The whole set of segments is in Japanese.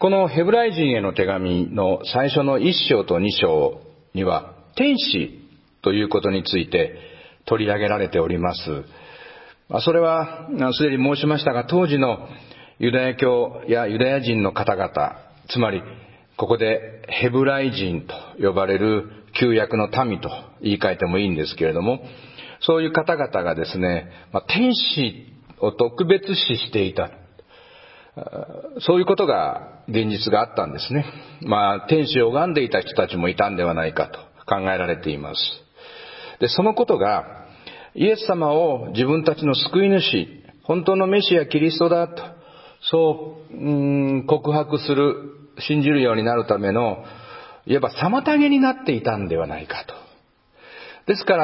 このヘブライ人への手紙の最初の1章と2章には、天使ということについて取り上げられております。それはすでに申しましたが、当時のユダヤ教やユダヤ人の方々、つまりここでヘブライ人と呼ばれる旧約の民と言い換えてもいいんですけれども、そういう方々がですね、天使を特別視していた。そういうことが現実があったんですね。天使を拝んでいた人たちもいたんではないかと考えられています。で、そのことがイエス様を自分たちの救い主、本当のメシアキリストだと、そう告白する、信じるようになるための、いわば妨げになっていたんではないかと。ですから、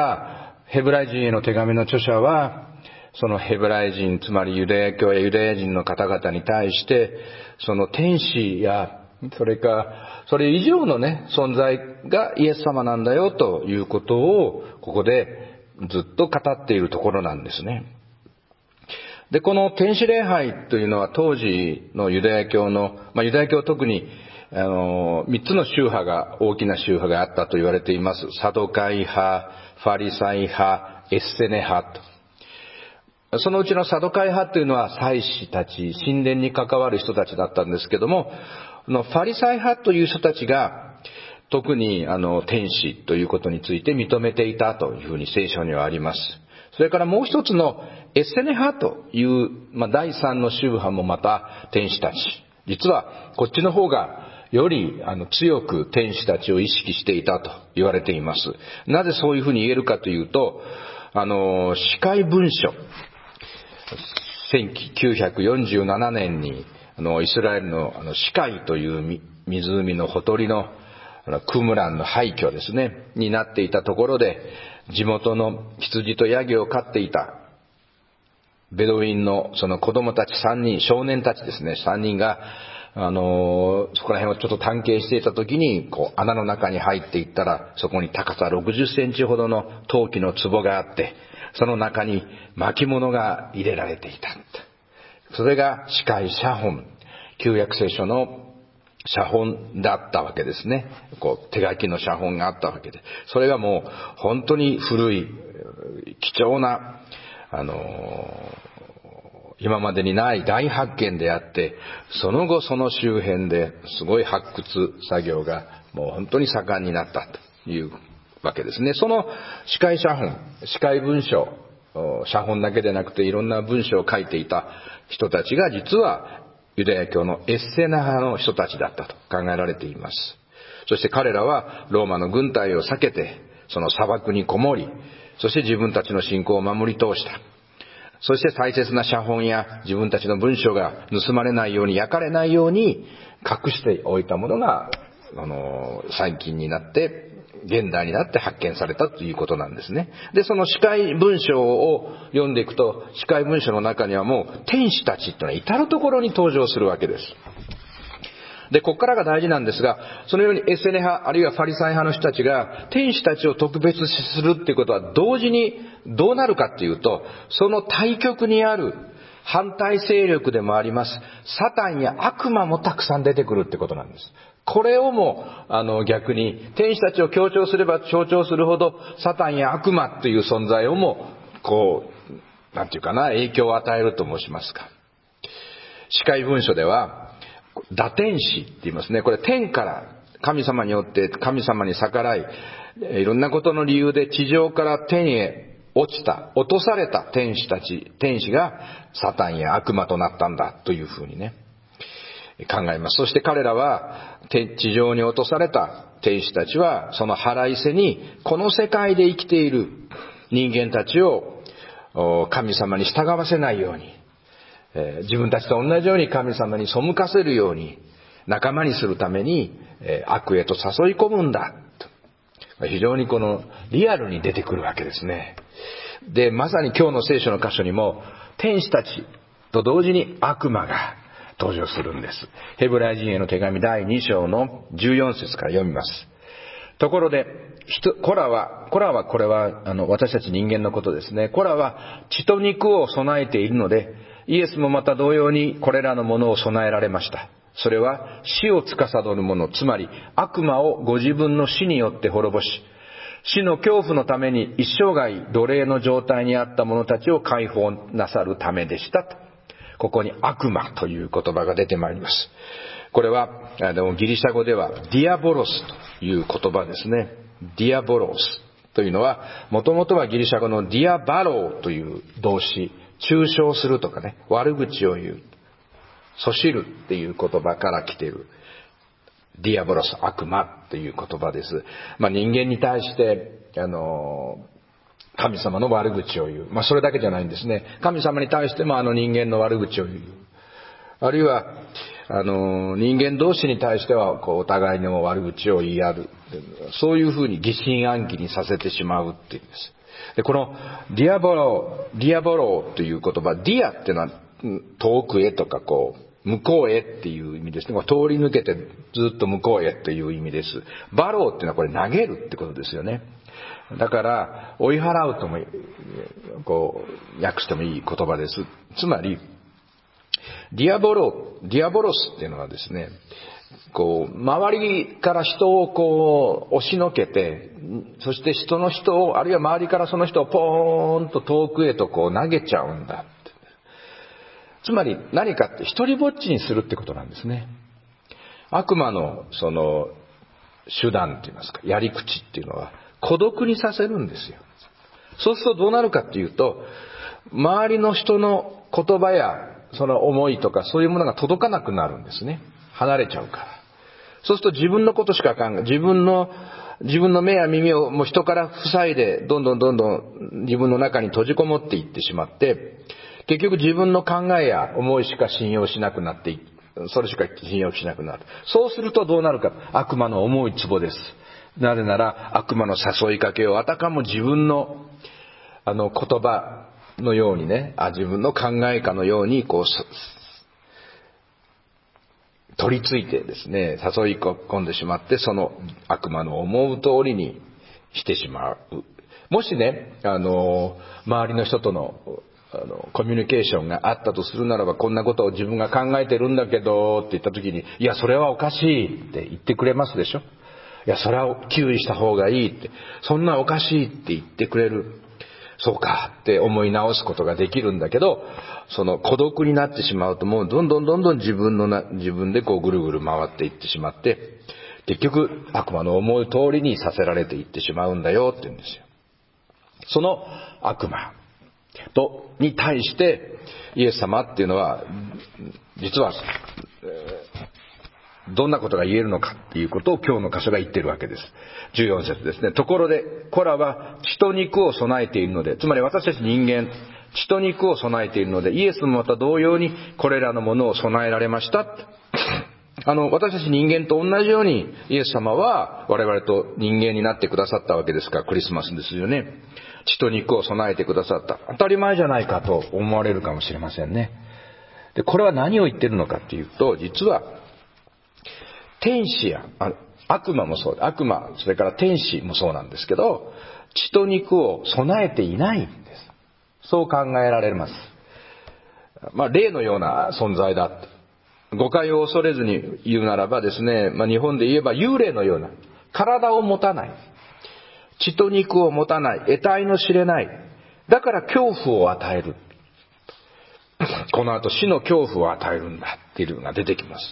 ヘブライ人への手紙の著者は、そのヘブライ人、つまりユダヤ教やユダヤ人の方々に対して、その天使や、それ以上のね、存在がイエス様なんだよということを、ここでずっと語っているところなんですね。で、この天使礼拝というのは当時のユダヤ教の、ユダヤ教特に3つの宗派が、大きな宗派があったと言われています。サドカイ派、ファリサイ派、エッセネ派と。そのうちのサドカイ派というのは祭司たち、神殿に関わる人たちだったんですけども、ファリサイ派という人たちが特に天使ということについて認めていたというふうに聖書にはあります。それからもう一つのエッセネ派という、第三の宗派もまた天使たち。実はこっちの方がより強く天使たちを意識していたと言われています。なぜそういうふうに言えるかというと、司会文書。1947年にイスラエルのシカイという湖のほとりのクムランの廃墟ですね、になっていたところで、地元の羊とヤギを飼っていたベドウィンのその子供たち3人、少年たちですね、3人がそこら辺をちょっと探検していた時に、穴の中に入っていったら、そこに高さ60センチほどの陶器の壺があって、その中に巻物が入れられていた。それが司会写本、旧約聖書の写本だったわけですね。手書きの写本があったわけで、それがもう本当に古い貴重な今までにない大発見であって、その後その周辺ですごい発掘作業がもう本当に盛んになったというわけですね。その司会写本、司会文書、写本だけでなくていろんな文章を書いていた人たちが実はユダヤ教のエッセナ派の人たちだったと考えられています。そして彼らはローマの軍隊を避けてその砂漠にこもり、そして自分たちの信仰を守り通した。そして大切な写本や自分たちの文章が盗まれないように、焼かれないように隠しておいたものが最近になって現代になって発見されたということなんですね。で、その司会文書を読んでいくと、司会文書の中にはもう天使たちというのは至るところに登場するわけです。で、ここからが大事なんですが、そのようにエッセネ派あるいはファリサイ派の人たちが天使たちを特別視するっていうことは同時にどうなるかっていうと、その対極にある反対勢力でもありますサタンや悪魔もたくさん出てくるってことなんです。これをも逆に天使たちを強調すれば強調するほどサタンや悪魔という存在をも影響を与えると申しますか。司会文書では堕天使って言いますね。これ天から神様によって神様に逆らい、いろんなことの理由で地上から天へ落とされた天使がサタンや悪魔となったんだというふうにね、考えます。そして彼らは地上に落とされた天使たちはその腹いせにこの世界で生きている人間たちを神様に従わせないように、自分たちと同じように神様に背かせるように仲間にするために悪へと誘い込むんだと、非常にリアルに出てくるわけですね。で、まさに今日の聖書の箇所にも天使たちと同時に悪魔が登場するんです。ヘブライ人への手紙第2章の14節から読みます。ところでこれは私たち人間のことですね。これは血と肉を備えているので、イエスもまた同様にこれらのものを備えられました。 それは死を司る者、つまり悪魔をご自分の死によって滅ぼし、死の恐怖のために一生涯奴隷の状態にあった者たちを解放なさるためでしたと。ここに悪魔という言葉が出てまいります。これはギリシャ語ではディアボロスという言葉ですね。ディアボロスというのは、もともとはギリシャ語のディアバローという動詞、中傷するとかね、悪口を言う、そしるっていう言葉から来ている。ディアボロス、悪魔という言葉です。人間に対して、神様の悪口を言う。それだけじゃないんですね。神様に対しても人間の悪口を言う。あるいは、人間同士に対しては、お互いの悪口を言い合う。そういうふうに疑心暗鬼にさせてしまうっていうんです。で、このディアボローという言葉、ディアっていうのは遠くへとか向こうへっていう意味ですね。通り抜けてずっと向こうへという意味です。バローっていうのはこれ投げるってことですよね。だから追い払うとも訳してもいい言葉です。つまりディアボロスっていうのはですね、周りから人を押しのけて、そして人を、あるいは周りからその人をポーンと遠くへと投げちゃうんだって。つまり何かって一人ぼっちにするってことなんですね。悪魔のその手段って言いますか、やり口っていうのは孤独にさせるんですよ。そうするとどうなるかっていうと、周りの人の言葉やその思いとかそういうものが届かなくなるんですね。離れちゃうから。そうすると自分のことしか考え、自分の目や耳をもう人から塞いで、どんどん自分の中に閉じこもっていってしまって、結局自分の考えや思いしか信用しなくなってそれしか信用しなくなる。そうするとどうなるか。悪魔の思い壺です。なぜなら悪魔の誘いかけをあたかも自分の言葉のようにね、自分の考えかのように取り付いてですね、誘い込んでしまって、その悪魔の思う通りにしてしまう。もしね、周りの人とのコミュニケーションがあったとするならば、こんなことを自分が考えてるんだけどって言った時に、いやそれはおかしいって言ってくれますでしょ。いやそれは注意した方がいいって、そんなおかしいって言ってくれる。そうかって思い直すことができるんだけど、その孤独になってしまうと、もうどんどん自分でぐるぐる回っていってしまって、結局悪魔の思う通りにさせられていってしまうんだよって言うんですよ。その悪魔に対してイエス様っていうのは実は、どんなことが言えるのかっていうことを今日の箇所が言っているわけです。14節ですね。ところで子らは血と肉を備えているので、つまり私たち人間、血と肉を備えているので、イエスもまた同様にこれらのものを備えられました。私たち人間と同じようにイエス様は我々と人間になってくださったわけですから、クリスマスですよね。血と肉を備えてくださった。当たり前じゃないかと思われるかもしれませんね。で、これは何を言ってるのかっていうと、実は天使や悪魔もそう、それから天使もそうなんですけど、血と肉を備えていないんです。そう考えられます。霊のような存在だ。誤解を恐れずに言うならばですね、日本で言えば幽霊のような、体を持たない、血と肉を持たない、得体の知れない、だから恐怖を与える。この後死の恐怖を与えるんだっていうのが出てきます。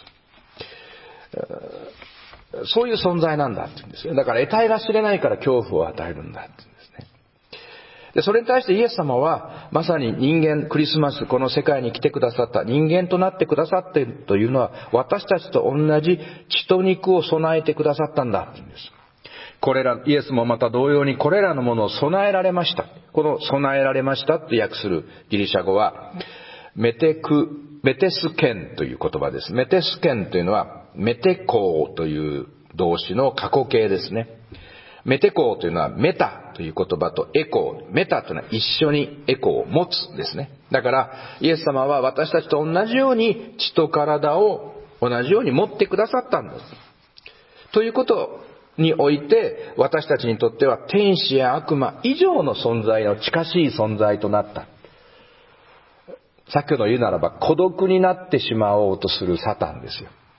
そういう存在なんだって言うんですよ。だから得体が知れないから恐怖を与えるんだって言うんですね。で、それに対してイエス様はまさに人間、クリスマス、この世界に来てくださった人間となってくださっているというのは、私たちと同じ血と肉を備えてくださったんだって言うんです。これら、イエスもまた同様にこれらのものを備えられました。この備えられましたって訳するギリシャ語はメテスケンという言葉です。メテスケンというのはメテコーという動詞の過去形ですね。メテコーというのはメタという言葉とエコー。メタというのは一緒にエコーを持つですね。だからイエス様は私たちと同じように血と体を同じように持ってくださったんです。ということにおいて私たちにとっては天使や悪魔以上の存在の近しい存在となった。先ほど言うならば孤独になってしまおうとするサタンですよ。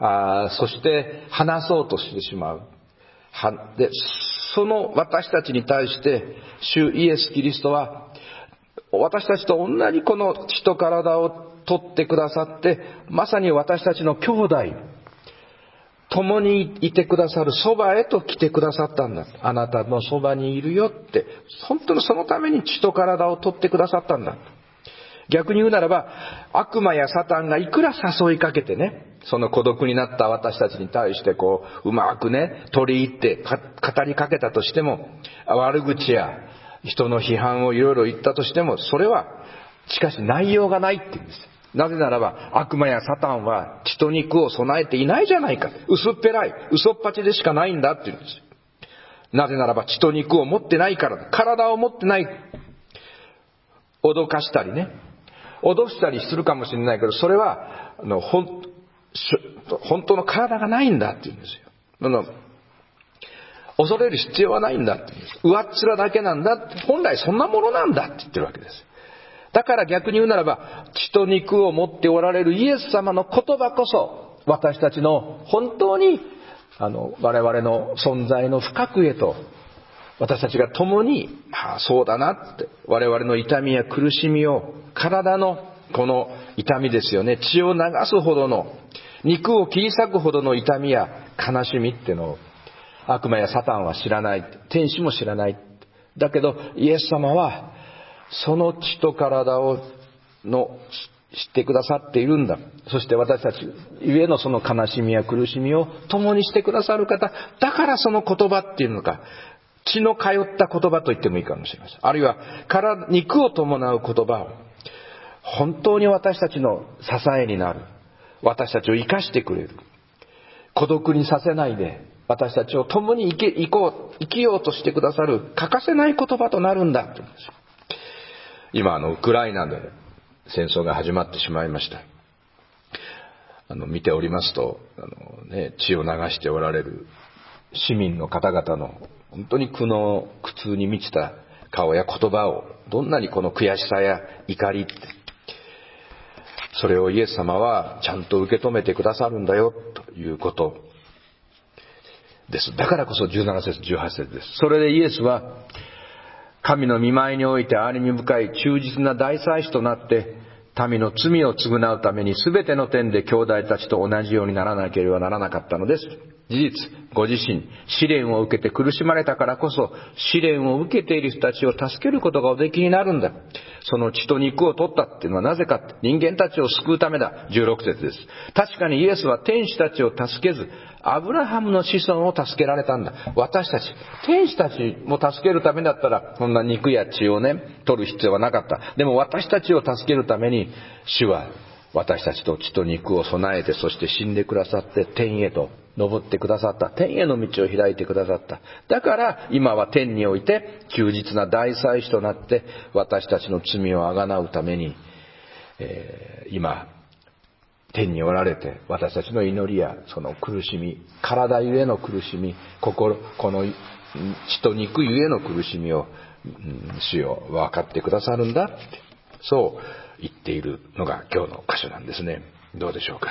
そして話そうとしてしまう。で、その私たちに対して主イエス・キリストは私たちと同じこの血と体を取ってくださって、まさに私たちの兄弟、共にいてくださる、そばへと来てくださったんだ。あなたのそばにいるよって、本当にそのために血と体を取ってくださったんだ。逆に言うならば、悪魔やサタンがいくら誘いかけてね、その孤独になった私たちに対してうまくね、取り入って語りかけたとしても、悪口や人の批判をいろいろ言ったとしても、それはしかし内容がないって言うんです。なぜならば、悪魔やサタンは血と肉を備えていないじゃないか。薄っぺらい、嘘っぱちでしかないんだって言うんですよ。なぜならば血と肉を持ってないからだ。体を持ってない。脅かしたりね、脅したりするかもしれないけど、それは本当の体がないんだって言うんですよ。恐れる必要はないんだって言うんです。上っ面だけなんだって、本来そんなものなんだって言ってるわけです。だから逆に言うならば、血と肉を持っておられるイエス様の言葉こそ、私たちの本当に我々の存在の深くへと、私たちが共に、そうだなって、我々の痛みや苦しみを、体のこの痛みですよね、血を流すほどの、肉を切り裂くほどの痛みや悲しみっていうのを、悪魔やサタンは知らない、天使も知らない。だけどイエス様はその血と体を知ってくださっているんだ。そして私たちゆえのその悲しみや苦しみを共にしてくださる方だから、その言葉っていうのか、血の通った言葉と言ってもいいかもしれません。あるいは肉を伴う言葉を本当に私たちの支えになる、私たちを生かしてくれる、孤独にさせないで私たちを共に生きようとしてくださる欠かせない言葉となるんだと言うんです。今ウクライナで戦争が始まってしまいました。見ておりますと血を流しておられる市民の方々の本当に苦痛に満ちた顔や言葉を、どんなにこの悔しさや怒りって、それをイエス様はちゃんと受け止めてくださるんだよということです。だからこそ17節18節です。それでイエスは神の御前において憐れみ深い忠実な大祭司となって、民の罪を償うために全ての点で兄弟たちと同じようにならなければならなかったのです。事実、ご自身試練を受けて苦しまれたからこそ、試練を受けている人たちを助けることがおできになるんだ。その血と肉を取ったっていうのはなぜかって、人間たちを救うためだ。16節です。確かにイエスは天使たちを助けず、アブラハムの子孫を助けられたんだ。私たち、天使たちも助けるためだったら、こんな肉や血を取る必要はなかった。でも私たちを助けるために、主は私たちと血と肉を備えて、そして死んでくださって天へと登ってくださった。天への道を開いてくださった。だから今は天において忠実な大祭司となって、私たちの罪をあがなうために、今天におられて、私たちの祈りやその苦しみ、体ゆえの苦しみ、この血と肉ゆえの苦しみを、主よ分かってくださるんだって、そう言っているのが今日の箇所なんですね。どうでしょうか。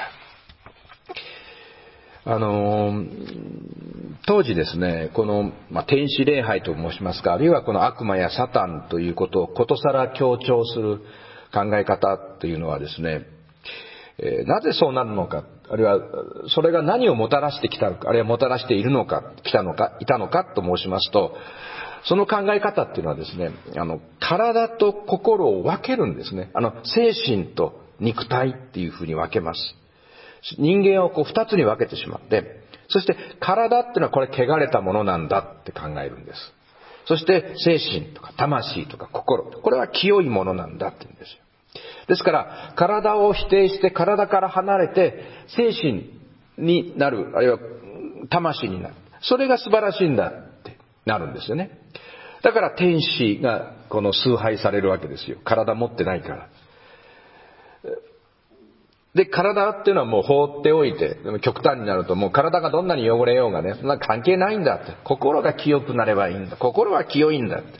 当時ですね、この、天使礼拝と申しますか、あるいはこの悪魔やサタンということをことさら強調する考え方というのはですね、なぜそうなるのか、あるいはそれが何をもたらしてきたのか、あるいはもたらしているのか、いたのかと申しますと、その考え方っていうのはですね、体と心を分けるんですね。精神と肉体っていうふうに分けます。人間を二つに分けてしまって、そして体っていうのはこれ汚れたものなんだって考えるんです。そして精神とか魂とか心、これは清いものなんだって言うんですよ。ですから体を否定して体から離れて精神になる、あるいは魂になる、それが素晴らしいんだってなるんですよね。だから天使がこの崇拝されるわけですよ。体持ってないから。で、体っていうのはもう放っておいて、でも極端になるともう体がどんなに汚れようがね、そんな関係ないんだって。心が清くなればいいんだ。心は清いんだって。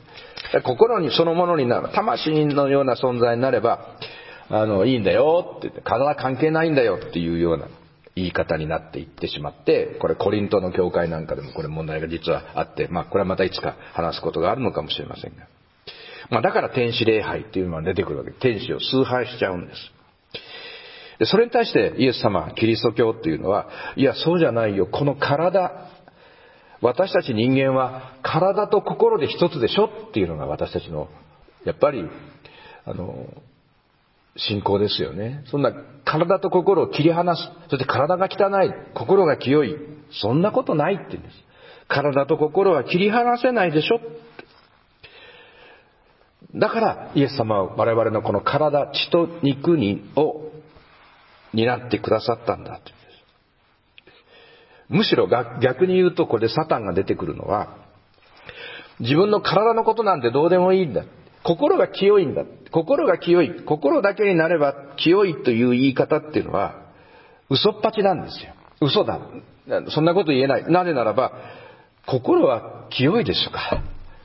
心にそのものになる。魂のような存在になれば、いいんだよって言って、体関係ないんだよっていうような。 言い方になっていってしまって、これコリントの教会なんかでもこれ問題が実はあって、これはまたいつか話すことがあるのかもしれませんが、だから天使礼拝っていうのが出てくるわけで、天使を崇拝しちゃうんです。でそれに対してイエス様、キリスト教っていうのは、いやそうじゃないよ、この体、私たち人間は体と心で一つでしょっていうのが私たちのやっぱり信仰ですよね。そんな体と心を切り離す、そして体が汚い、心が清い、そんなことないって言うんです。体と心は切り離せないでしょ。だからイエス様は我々のこの体、血と肉を担ってくださったんだって言うんです。むしろ逆に言うと、これでサタンが出てくるのは、自分の体のことなんてどうでもいいんだ、心が清いんだ、心が清い、心だけになれば清いという言い方っていうのは嘘っぱちなんですよ。嘘だ、そんなこと言えない。なぜならば心は清いでしょうか。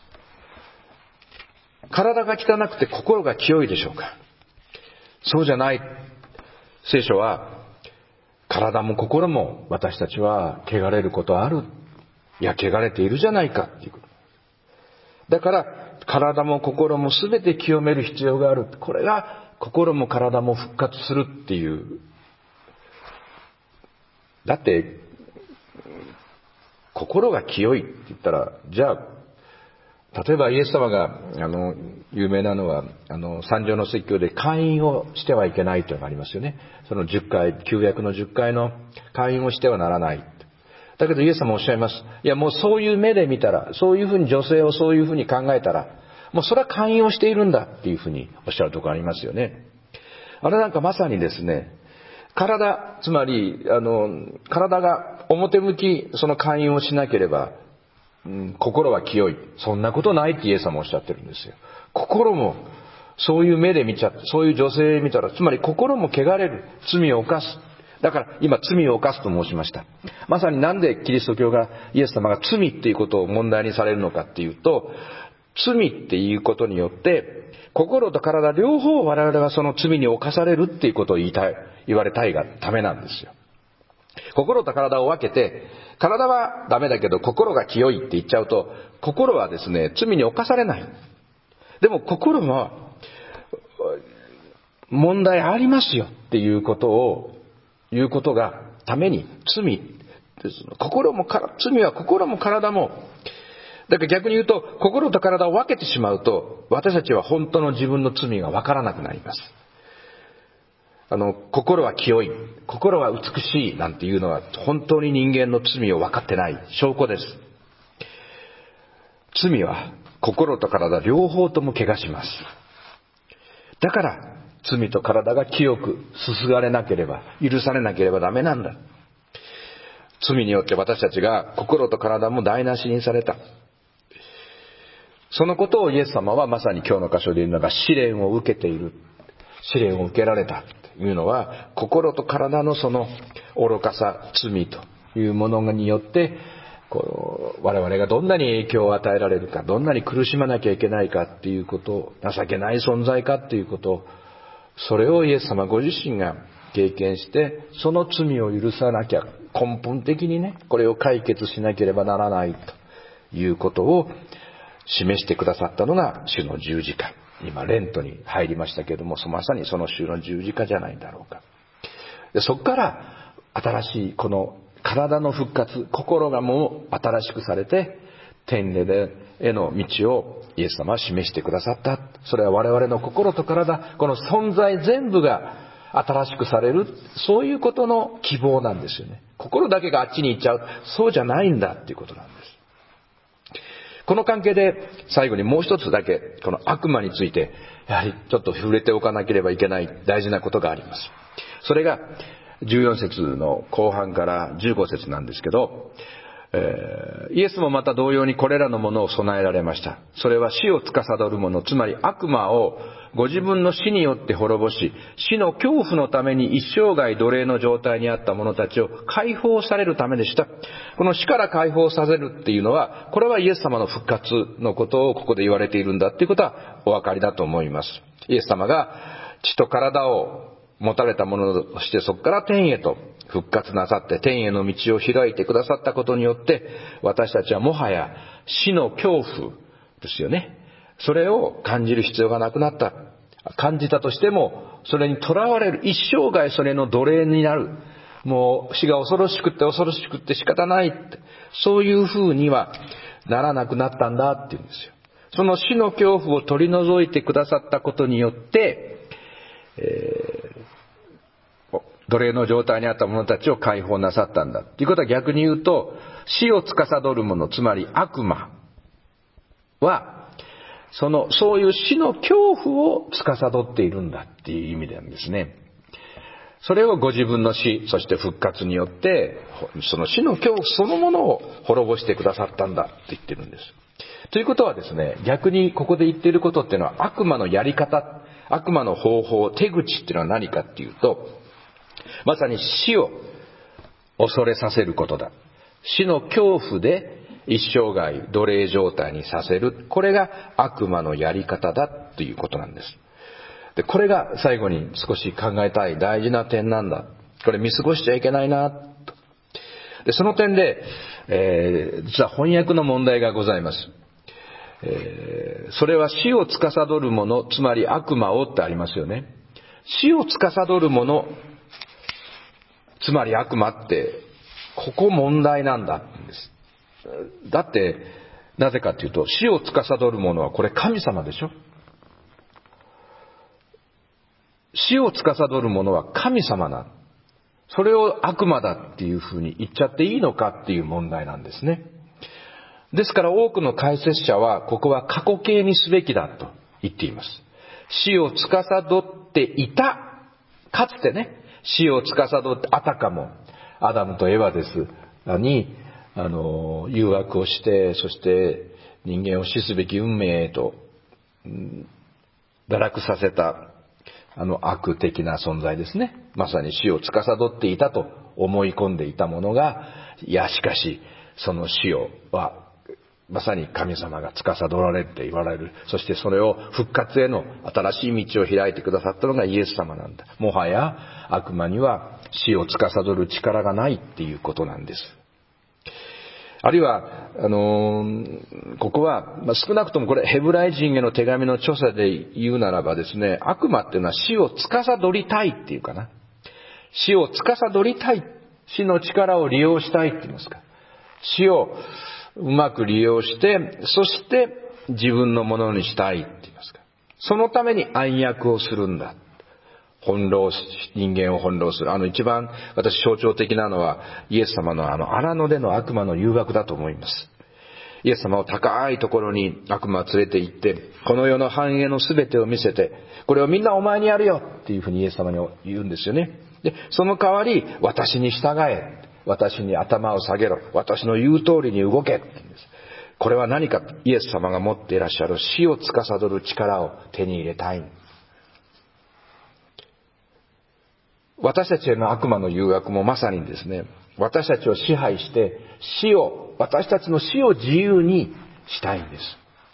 体が汚くて心が清いでしょうか。そうじゃない。聖書は体も心も私たちは汚れることある、いや汚れているじゃないかっていうこと。だから体も心も全て清める必要がある。これが心も体も復活するっていう。だって心が清いって言ったら、じゃあ例えばイエス様が有名なのは三条の説教で会員をしてはいけないというのがありますよね。その10回、旧約の10回の会員をしてはならない。だけどイエス様おっしゃいます。いやもうそういう目で見たら、そういうふうに女性をそういうふうに考えたら、もうそれは会員をしているんだっていうふうにおっしゃるところありますよね。あれなんかまさにですね、体、つまり体が表向きその会員をしなければ、心は清い。そんなことないってイエス様おっしゃってるんですよ。心もそういう目で見ちゃって、そういう女性見たら、つまり心も汚れる。罪を犯す。だから今罪を犯すと申しました。まさになんでキリスト教が、イエス様が罪っていうことを問題にされるのかっていうと、罪っていうことによって心と体両方我々はその罪に侵されるっていうことを言われたいがためなんですよ。心と体を分けて、体はダメだけど心が清いって言っちゃうと、心はですね、罪に侵されない。でも心は問題ありますよっていうことを言うことがために、罪です。罪は心も体も。だから逆に言うと、心と体を分けてしまうと、私たちは本当の自分の罪が分からなくなります。心は清い、心は美しいなんていうのは本当に人間の罪を分かってない証拠です。罪は心と体両方とも汚します。だから罪と体が清くすすがれなければ、許されなければダメなんだ。罪によって私たちが心と体も台無しにされた。そのことをイエス様はまさに今日の箇所で言うのが、試練を受けている、試練を受けられたというのは、心と体のその愚かさ、罪というものによって、我々がどんなに影響を与えられるか、どんなに苦しまなきゃいけないかっていうこと、情けない存在かっていうこと、それをイエス様ご自身が経験して、その罪を許さなきゃ、根本的にね、これを解決しなければならないということを示してくださったのが主の十字架。今レントに入りましたけれども、まさにその主の十字架じゃないだろうか。でそこから新しいこの体の復活、心がもう新しくされて天霊への道をイエス様は示してくださった。それは我々の心と体、この存在全部が新しくされる、そういうことの希望なんですよね。心だけがあっちに行っちゃう、そうじゃないんだっていうことなんです。この関係で最後にもう一つだけ、この悪魔についてやはりちょっと触れておかなければいけない大事なことがあります。それが14節の後半から15節なんですけど、イエスもまた同様にこれらのものを備えられました。それは死を司る者、つまり悪魔をご自分の死によって滅ぼし、死の恐怖のために一生涯奴隷の状態にあった者たちを解放されるためでした。この死から解放させるっていうのは、これはイエス様の復活のことをここで言われているんだっていうことはお分かりだと思います。イエス様が血と体を持たれたものとして、そこから天へと復活なさって天への道を開いてくださったことによって、私たちはもはや死の恐怖ですよね。それを感じる必要がなくなった。感じたとしても、それにとらわれる、一生涯それの奴隷になる。もう死が恐ろしくって恐ろしくって仕方ないって、そういう風にはならなくなったんだって言うんですよ。その死の恐怖を取り除いてくださったことによって、奴隷の状態にあった者たちを解放なさったんだということは、逆に言うと、死を司る者、つまり悪魔はそういう死の恐怖を司っているんだっていう意味なんですね。それをご自分の死、そして復活によって、その死の恐怖そのものを滅ぼしてくださったんだって言ってるんです。ということはですね、逆にここで言っていることっていうのは、悪魔のやり方、悪魔の方法、手口っていうのは何かっていうと、まさに死を恐れさせることだ。死の恐怖で一生涯奴隷状態にさせる。これが悪魔のやり方だということなんです。で、これが最後に少し考えたい大事な点なんだ。これ見過ごしちゃいけないなと。で、その点で、実は翻訳の問題がございます。それは死を司る者、つまり悪魔をってありますよね。死を司る者、つまり悪魔って、ここ問題なんだんです。だって、なぜかというと、死を司る者はこれ神様でしょ。死を司る者は神様な。それを悪魔だっていうふうに言っちゃっていいのかっていう問題なんですね。ですから多くの解説者は、ここは過去形にすべきだと言っています。死を司っていた。かつてね、死を司ってあたかも、アダムとエバですに、誘惑をして、そして人間を死すべき運命へと、堕落させた、悪的な存在ですね。まさに死を司っていたと思い込んでいたものが、いや、しかし、その死は、まさに神様が司られると言われる。そしてそれを復活への新しい道を開いてくださったのがイエス様なんだ。もはや悪魔には死を司る力がないっていうことなんです。あるいは、ここは、少なくともこれヘブライ人への手紙の著者で言うならばですね、悪魔っていうのは死を司りたいっていうかな。死を司りたい。死の力を利用したいって言いますか。死をうまく利用して、そして自分のものにしたいって言いますか。そのために暗躍をするんだ。人間を翻弄する。一番私象徴的なのは、イエス様の荒野での悪魔の誘惑だと思います。イエス様を高いところに悪魔を連れて行って、この世の繁栄のすべてを見せて、これをみんなお前にやるよっていうふうにイエス様に言うんですよね。で、その代わり、私に従え。私に頭を下げろ。私の言う通りに動けって言うんです。これは何か、イエス様が持っていらっしゃる死を司る力を手に入れたい。私たちへの悪魔の誘惑もまさにですね、私たちを支配して、私たちの死を自由にしたいんです。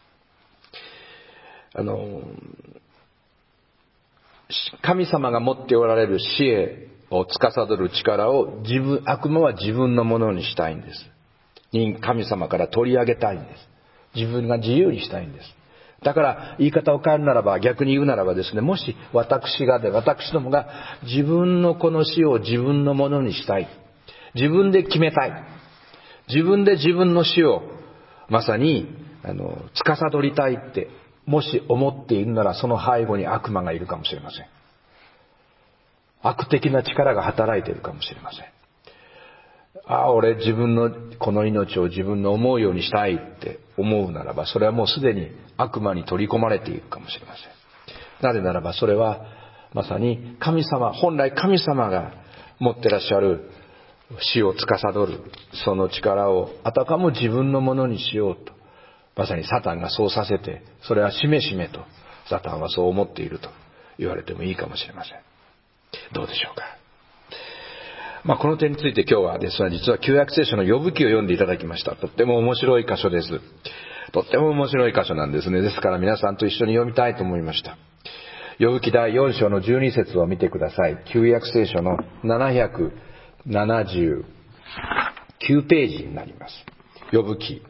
神様が持っておられる死を司る力を悪魔は自分のものにしたいんです。神様から取り上げたいんです。自分が自由にしたいんです。だから言い方を変えるならば、逆に言うならばですね、もし私どもが自分のこの死を自分のものにしたい。自分で決めたい。自分で自分の死をまさに司りたいってもし思っているなら、その背後に悪魔がいるかもしれません。悪的な力が働いているかもしれません。俺自分のこの命を自分の思うようにしたいって思うならば、それはもうすでに悪魔に取り込まれているかもしれません。なぜならば、それはまさに本来神様が持ってらっしゃる死を司るその力をあたかも自分のものにしようと、まさにサタンがそうさせて、それはしめしめとサタンはそう思っていると言われてもいいかもしれません。どうでしょうか。この点について今日はですね、実は旧約聖書の呼ぶ記を読んでいただきました。とっても面白い箇所です。とっても面白い箇所なんですね。ですから皆さんと一緒に読みたいと思いました。呼ぶ記第4章の12節を見てください。旧約聖書の771 79ページになります。ヨブ記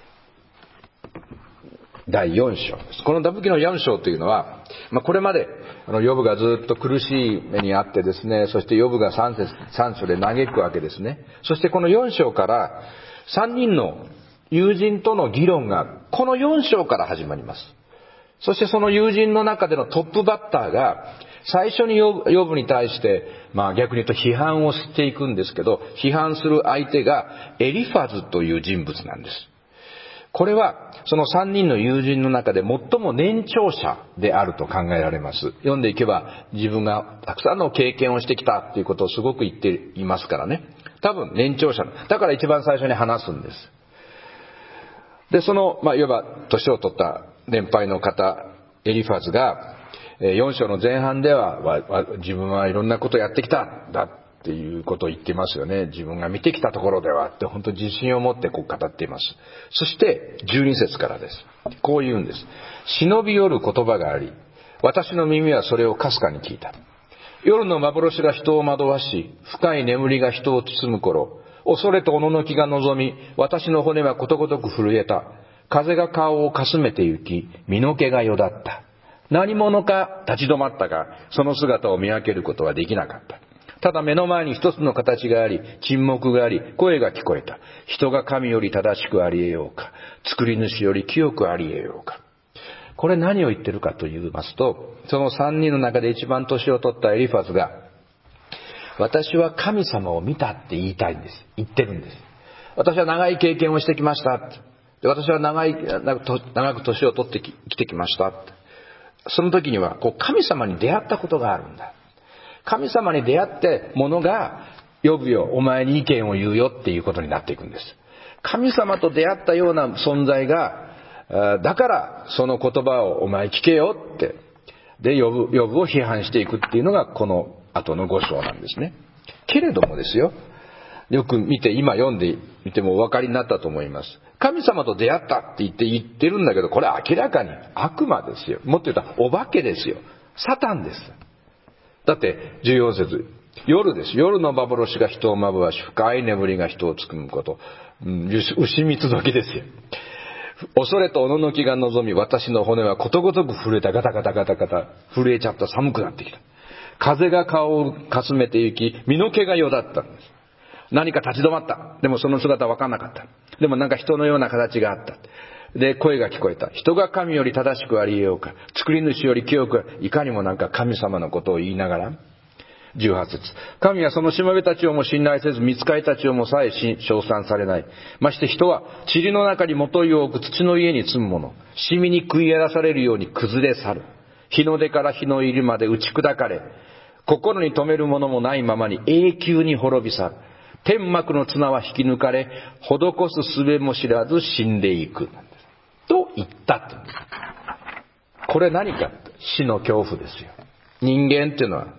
第4章です。このヨブ記の4章というのは、これまでヨブがずっと苦しい目にあってですね、そしてヨブが3章で嘆くわけですね。そしてこの4章から3人の友人との議論がこの4章から始まります。そしてその友人の中でのトップバッターが最初にヨブに対して逆に言うと批判をしていくんですけど、批判する相手がエリファズという人物なんです。これはその3人の友人の中で最も年長者であると考えられます。読んでいけば自分がたくさんの経験をしてきたということをすごく言っていますからね。多分年長者だから一番最初に話すんです。でそのいわば年を取った年配の方エリファズが4章の前半では自分はいろんなことをやってきたんだっていうことを言っていますよね。自分が見てきたところではって本当に自信を持ってこう語っています。そして12節からです。こう言うんです。忍び寄る言葉があり、私の耳はそれをかすかに聞いた。夜の幻が人を惑わし、深い眠りが人を包む頃、恐れとおののきが望み、私の骨はことごとく震えた。風が顔をかすめて行き、身の毛がよだった。何者か立ち止まったが、その姿を見分けることはできなかった。ただ目の前に一つの形があり、沈黙があり、声が聞こえた。人が神より正しくあり得ようか。作り主より清くあり得ようか。これ何を言ってるかと言いますと、その3人の中で一番年を取ったエリファズが、私は神様を見たって言いたいんです。言ってるんです。私は長い経験をしてきました。私は長く年を取って生きてきました。その時には神様に出会ったことがあるんだ。神様に出会って者が呼ぶよ、お前に意見を言うよっていうことになっていくんです。神様と出会ったような存在が、だからその言葉をお前聞けよって、で呼ぶを批判していくっていうのがこの後の5章なんですね。けれどもですよ、よく見て今読んでみてもお分かりになったと思います。神様と出会ったって言ってるんだけど、これは明らかに悪魔ですよ。もっと言ったらお化けですよ。サタンです。だって14節、夜です。夜の幻が人を惑わし、深い眠りが人をつくむこと、牛蜜時ですよ。恐れとおののきが望み、私の骨はことごとく震えた。ガタガタガタガタ震えちゃった。寒くなってきた。風が顔をかすめて行き、身の毛がよだったんです。何か立ち止まった。でもその姿は分かんなかった。でもなんか人のような形があった。で、声が聞こえた。人が神より正しくあり得ようか。作り主より清く、いかにもなんか神様のことを言いながら。18節。神はそのしもべたちをも信頼せず、御使いたちをもさえ称賛されない。まして人は、塵の中にもといを置く土の家に住むもの。シミに食い荒らされるように崩れ去る。日の出から日の入りまで打ち砕かれ、心に留めるものもないままに永久に滅び去る。天幕の綱は引き抜かれ、施す術も知らず死んでいく。と言ったって。これ何か、死の恐怖ですよ。人間っていうのは、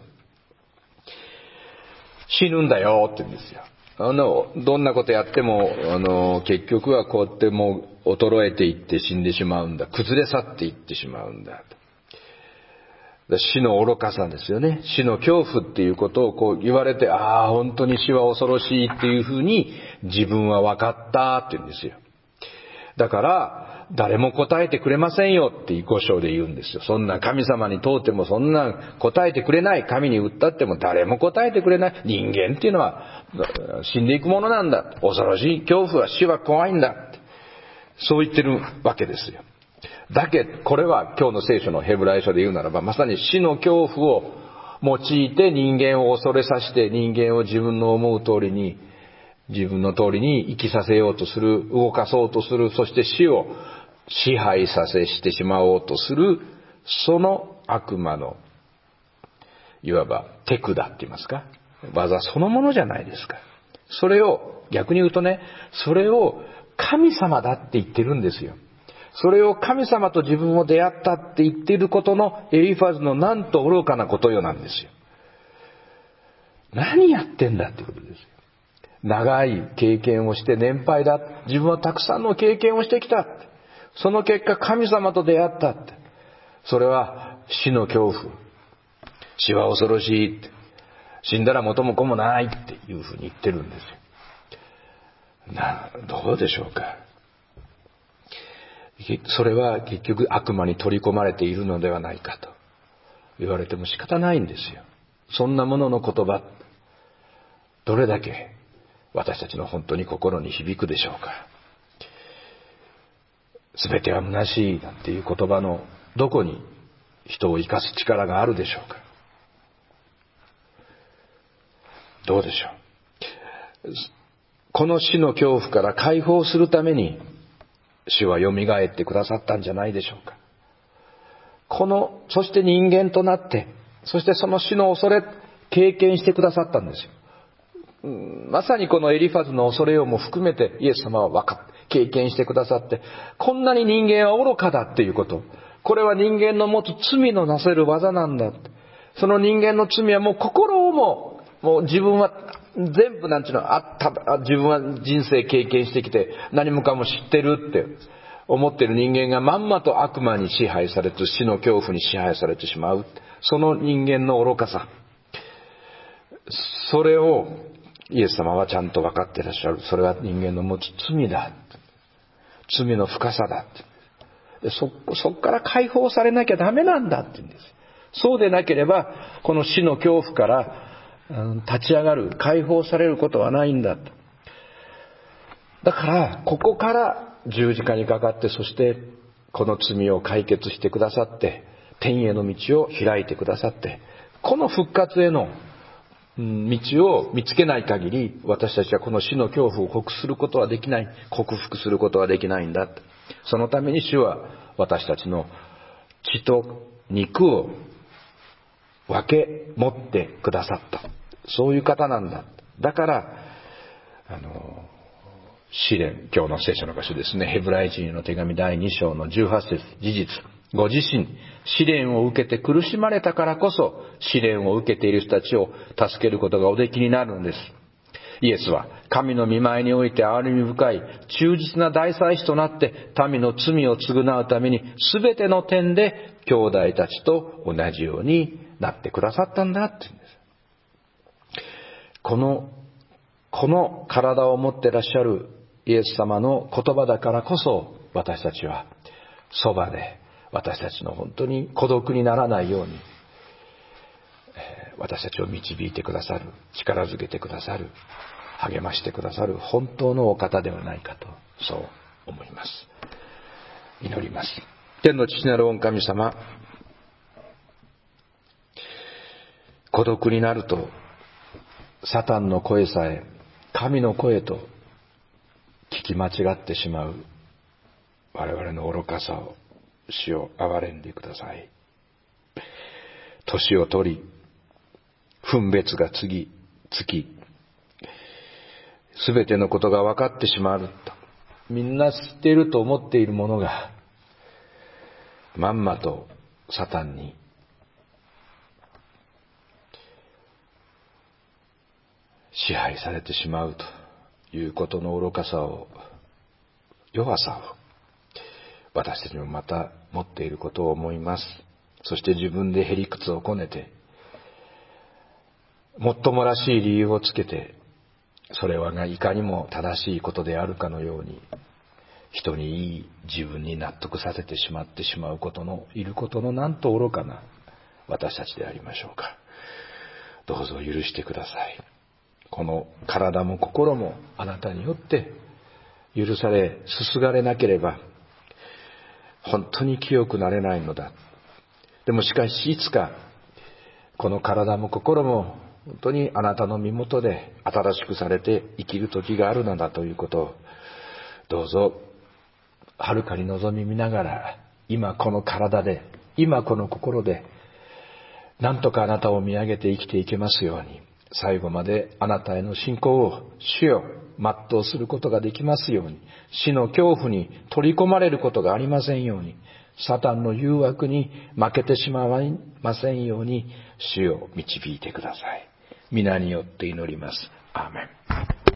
死ぬんだよって言うんですよ。どんなことやっても、結局はこうやってもう衰えていって死んでしまうんだ。崩れ去っていってしまうんだ。死の愚かさですよね。死の恐怖っていうことをこう言われて、本当に死は恐ろしいっていうふうに自分は分かったって言うんですよ。だから、誰も答えてくれませんよって5章で言うんですよ。そんな神様に問うてもそんな答えてくれない。神に訴っても誰も答えてくれない。人間っていうのは死んでいくものなんだ。恐ろしい恐怖は死は怖いんだ。そう言ってるわけですよ。だけどこれは今日の聖書のヘブライ書で言うならば、まさに死の恐怖を用いて人間を恐れさせて、人間を自分の思う通りに生きさせようとする、動かそうとする、そして死を支配してしまおうとする、その悪魔のいわば手管って言いますか、技そのものじゃないですか。それを逆に言うとね、それを神様だって言ってるんですよ。それを神様と自分を出会ったって言っていることのエリファズのなんと愚かなことよなんですよ。何やってんだってことですよ。長い経験をして年配だ。自分はたくさんの経験をしてきた。その結果神様と出会ったって。それは死の恐怖。死は恐ろしいって。 死んだら元も子もないっていうふうに言ってるんですよ。どうでしょうか。それは結局悪魔に取り込まれているのではないかと言われても仕方ないんですよ。そんなものの言葉、どれだけ私たちの本当に心に響くでしょうか。すべては虚しいなんていう言葉のどこに人を生かす力があるでしょうか。どうでしょう。この死の恐怖から解放するために主はよみがえってくださったんじゃないでしょうか。そして人間となって、そしてその死の恐れ、経験してくださったんですよ。まさにこのエリファズの恐れをも含めてイエス様は経験してくださって、こんなに人間は愚かだっていうこと、これは人間の持つ罪のなせる技なんだ。その人間の罪はもう心をもう自分は全部自分は人生経験してきて何もかも知ってるって思っている人間がまんまと悪魔に支配されて、死の恐怖に支配されてしまう。その人間の愚かさ。それをイエス様はちゃんと分かっていらっしゃる。それは人間の持つ罪だ。罪の深さだ。そこから解放されなきゃダメなんだって言うんです。そうでなければ、この死の恐怖から立ち上がる、解放されることはないんだと。だから、ここから十字架にかかって、そしてこの罪を解決してくださって、天への道を開いてくださって、この復活への道を見つけない限り、私たちはこの死の恐怖を克服することはできないんだ。そのために主は私たちの血と肉を分け持ってくださった。そういう方なんだ。だから、試練、今日の聖書の箇所ですね、ヘブライ人への手紙第2章の18節、事実、ご自身、試練を受けて苦しまれたからこそ、試練を受けている人たちを助けることがおできになるんです。イエスは神の御前において憐れみ深い忠実な大祭司となって民の罪を償うために全ての点で兄弟たちと同じようになってくださったんだって言うんです。この体を持っていらっしゃるイエス様の言葉だからこそ、私たちはそばで私たちの本当に孤独にならないように私たちを導いてくださる、力づけてくださる、励ましてくださる本当のお方ではないかと、そう思います。祈ります。天の父なる御神様、孤独になるとサタンの声さえ神の声と聞き間違ってしまう我々の愚かさを主を憐れんでください。年を取り分別がつきすべてのことが分かってしまうと、みんな知っていると思っているものがまんまとサタンに支配されてしまうということの愚かさを、弱さを私たちもまた持っていることを思います。そして自分でへりくつをこねてもっともらしい理由をつけて、それはいかにも正しいことであるかのように人にいい自分に納得させてしまうことのなんと愚かな私たちでありましょうか。どうぞ許してください。この体も心もあなたによって許されすすがれなければ本当に清くなれないのだ。でもしかしいつかこの体も心も本当にあなたの身元で新しくされて生きる時があるのだということを、どうぞはるかに望み見ながら、今この体で、今この心でなんとかあなたを見上げて生きていけますように、最後まであなたへの信仰を主よ全うすることができますように、死の恐怖に取り込まれることがありませんように、サタンの誘惑に負けてしまいませんように、主を導いてください。皆によって祈ります。アーメン。